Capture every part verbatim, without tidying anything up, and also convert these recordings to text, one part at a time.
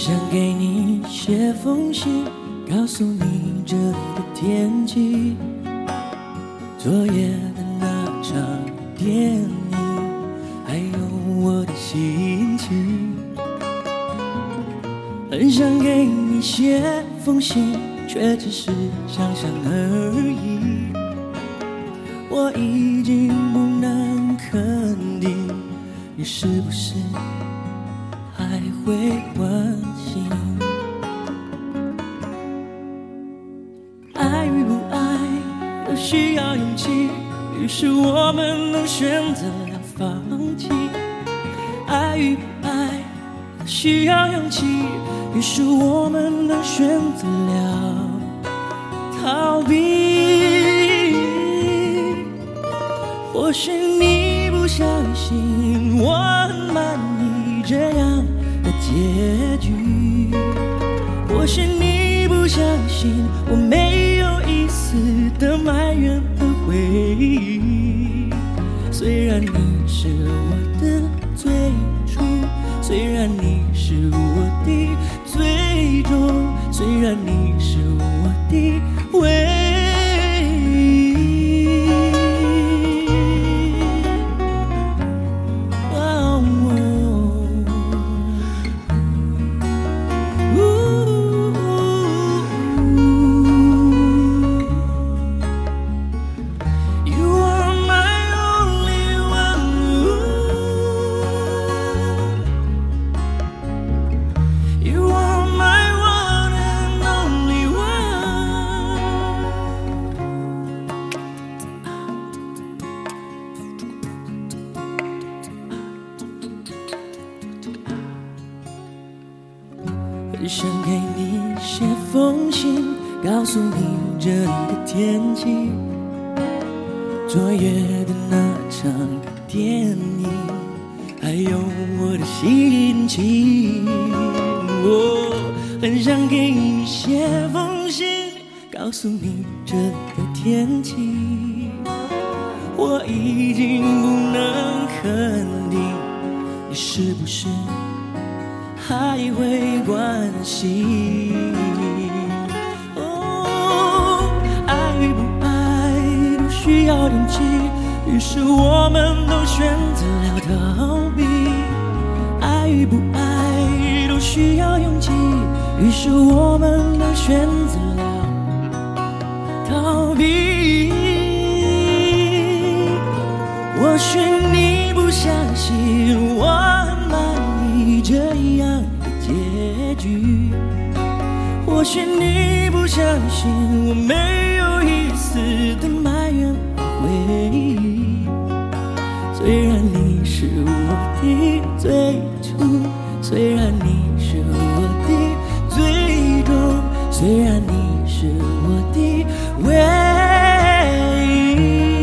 想给你写封信，告诉你这里的天气，昨夜的那场电影，还有我的心情。很想给你写封信，却只是想想而已。我已经不能肯定，你是不是还会关心？爱与不爱都需要勇气，于是我们能选择了放弃。爱与不爱都需要勇气，于是我们能选择了逃避。或许你不相信我很满意这样的结局，或许你不相信我没有一丝的埋怨和回忆。虽然你是我的最初，虽然你是我的最终，虽然你是我的唯一。很想给你写封信，告诉你这里的天气，昨夜的那场电影，还有我的心情。我很想给你写封信，告诉你这里的天气，我已经不能肯定你是不是还会关心。哦，爱与不爱都需要勇气，于是我们都选择了逃避。爱与不爱都需要勇气，于是我们都选择了逃避。或许你不相信我很满意这样的结局，或许你不相信我没有一丝的埋怨和回忆。虽然你是我的最初，虽然你是我的最终，虽然你是我的唯一。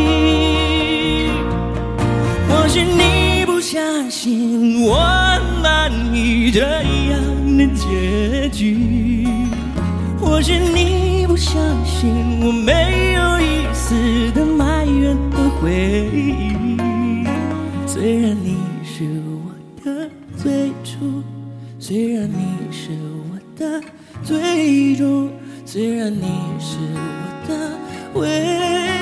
或许你不相信我满意这样的结局，或许你不相信我没有一丝的埋怨和回忆。虽然你是我的最初，虽然你是我的最终，虽然你是我的唯一。